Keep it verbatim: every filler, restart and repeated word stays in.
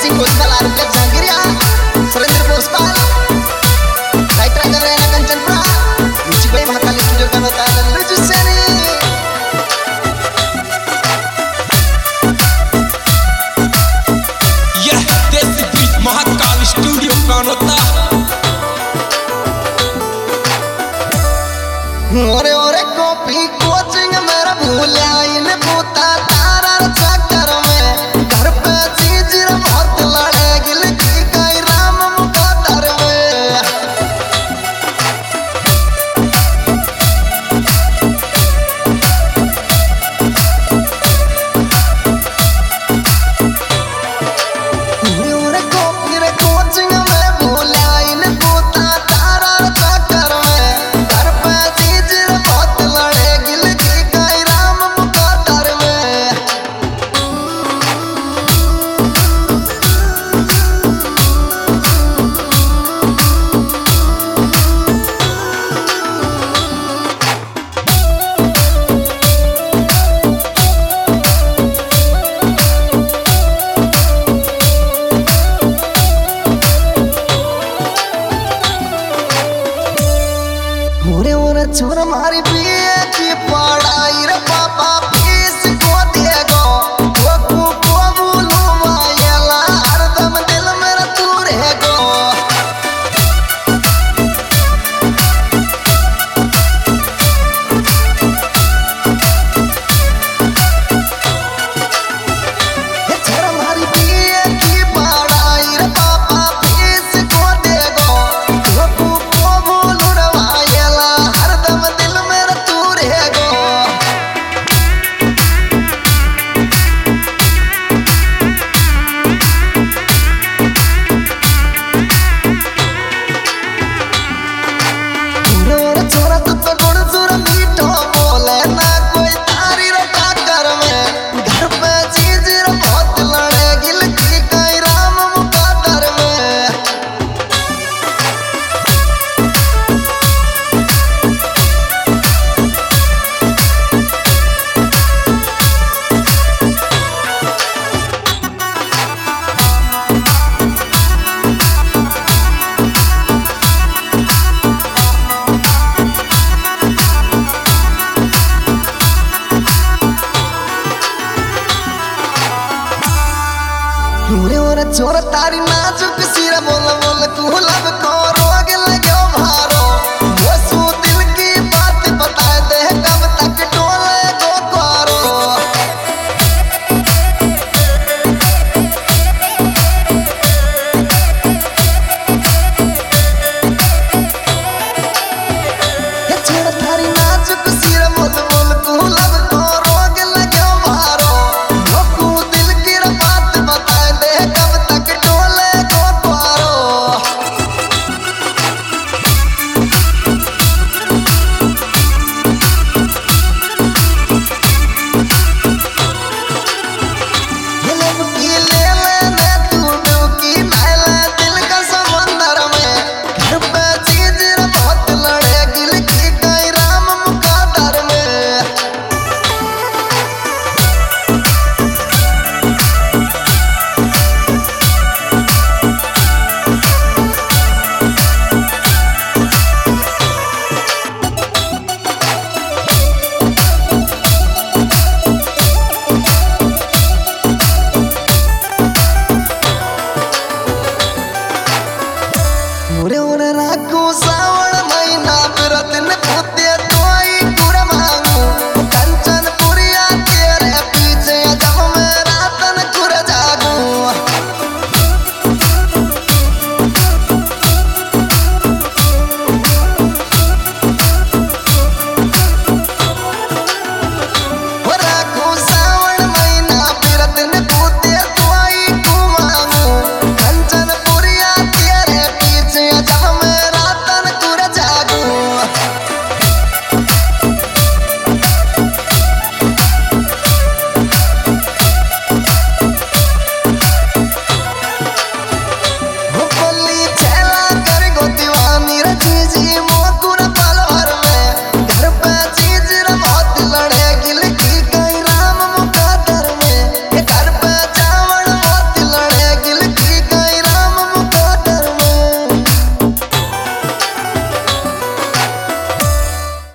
mixing भोसपाल आरोग्य जहांगीरिया Surendra भोसपाल writer कर रहे हैं कंचनपुरा म्यूजिक भाई महाकाली स्टूडियो का होता है लल्लू जुस्सेनी यह देसी बीच महाकाल स्टूडियो का होता ओरे ओरे कॉपी कोचिंग मेरा भूलिया इन बूता तारा चक्कर में घर पे चीज बहुत लड़े गिल की कई राम मुकद्दर में ओरे ओरे कॉपी रे कोचिंग में भूलिया इन बूता तारा चक्कर में घर पे चीज बहुत लड़े गिल की कई राम मुकद्दर में ओरे ओरे छोरा मारी बीए की पढ़ाई रे पापा फीस को देगो को को बोलू मायला हरदम दिल मेरा तू रहेगो हे छोरा मारी बीए की पढ़ाई रे पापा फीस को देगो को को बोलू रे मायला हरदम दिल मेरा तू रहेगो ओरे छोरा तू तो गुण सुर मीठो बोले ना कोई तारी रे टक्कर में घर पे चीज रे बहुत लड़े गिल की कई राम मुकद्दर में ओरे ओरे छोरा तारी नाजुक सिर बोल बोल कुहलब को रोग लगो भारो वो सू दिल की बात बता दे कब तक टोले गो करो हे छोरा तारी नाजुक सिर बोल बोल कुहलब को रोग लगो भारो वो कू दिल की बात बता दे कब तक टोले गो करो ये लब की ले लेने तू डुबकी नहला दिल का समंदर में घर पे चीज रे बहुत लड़े गिल की कई राम मुकद्दर में ओरे ओरे राखो